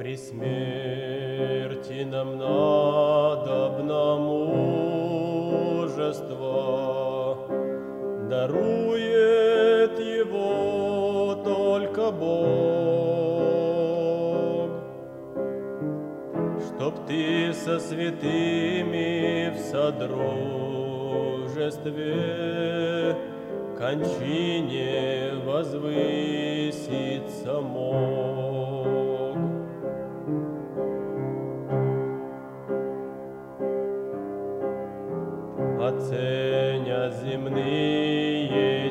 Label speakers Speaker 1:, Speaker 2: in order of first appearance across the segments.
Speaker 1: При смерти нам надобно мужество, дарует его только Бог. Чтоб ты со святыми в содружестве кончине возвыситься мог. Оценя земные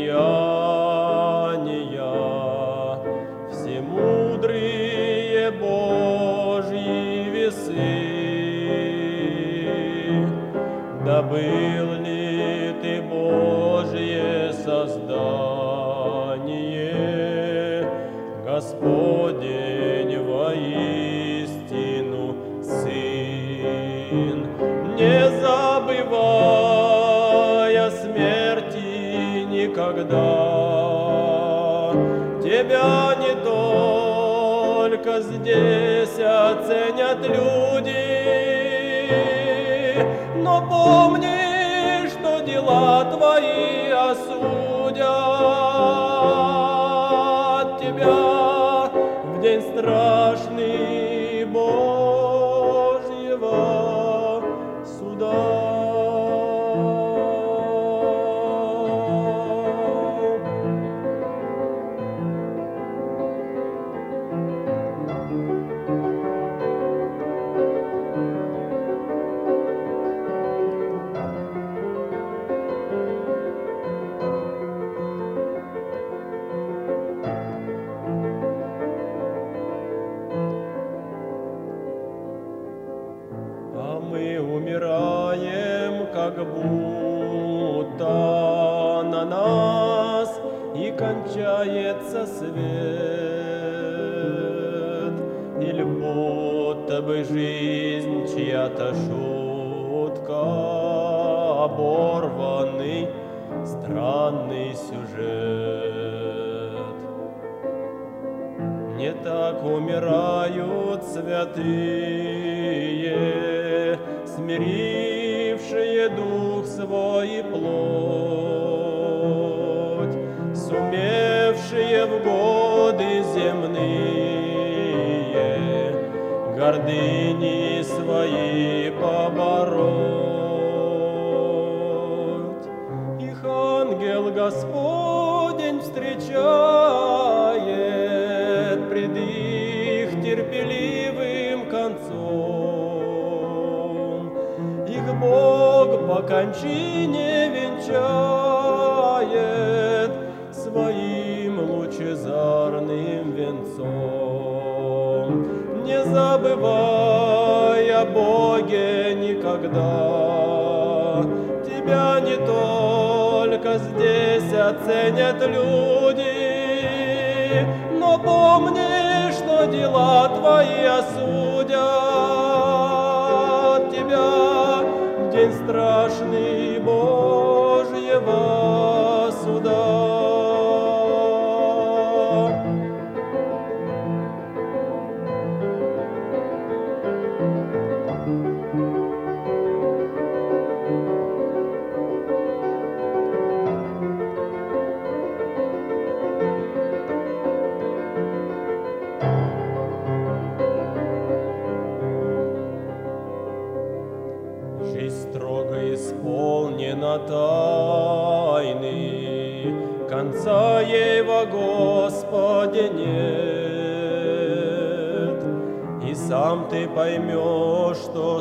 Speaker 1: деяния, всемудрые Божьи весы, добыл ли ты Божье создание, Господень воистину Сын, не забывая смерти никогда. Тебя не только здесь оценят люди, но помни, что дела твои осудят тебя в день страшный Божьего суда. Мы умираем, как будто на нас и кончается свет, или будто бы жизнь чья-то шутка, оборванный странный сюжет. Не так умирают святые, смирившие дух свой и плоть, сумевшие в годы земные гордыни свои побороть. Их ангел Господень встречает пред их терпеливым концом. Их Бог по кончине венчает своим лучезарным венцом, не забывай о Боге никогда. Тебя не только здесь оценят люди, но помни, что дела твои осудят тебя в день страшный Божьего суда. Жизнь строго исполнена тайны, конца ей во Господе нет. И сам ты поймешь, что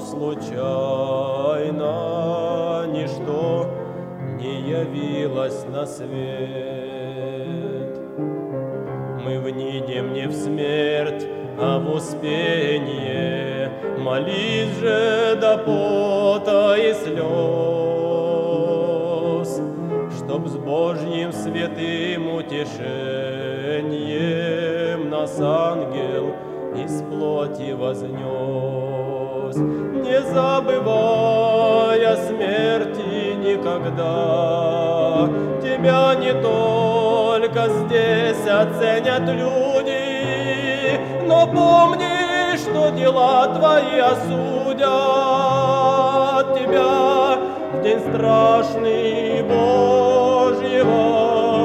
Speaker 1: случайно ничто не явилось на свет. Мы внидем не в смерть, а в успение, молись же до пота и слез, чтоб с Божьим святым утешением нас ангел из плоти вознес. Не забывай о смерти никогда, тебя не только здесь оценят люди, но помни, что дела твои осудят тебя в день страшный Божьего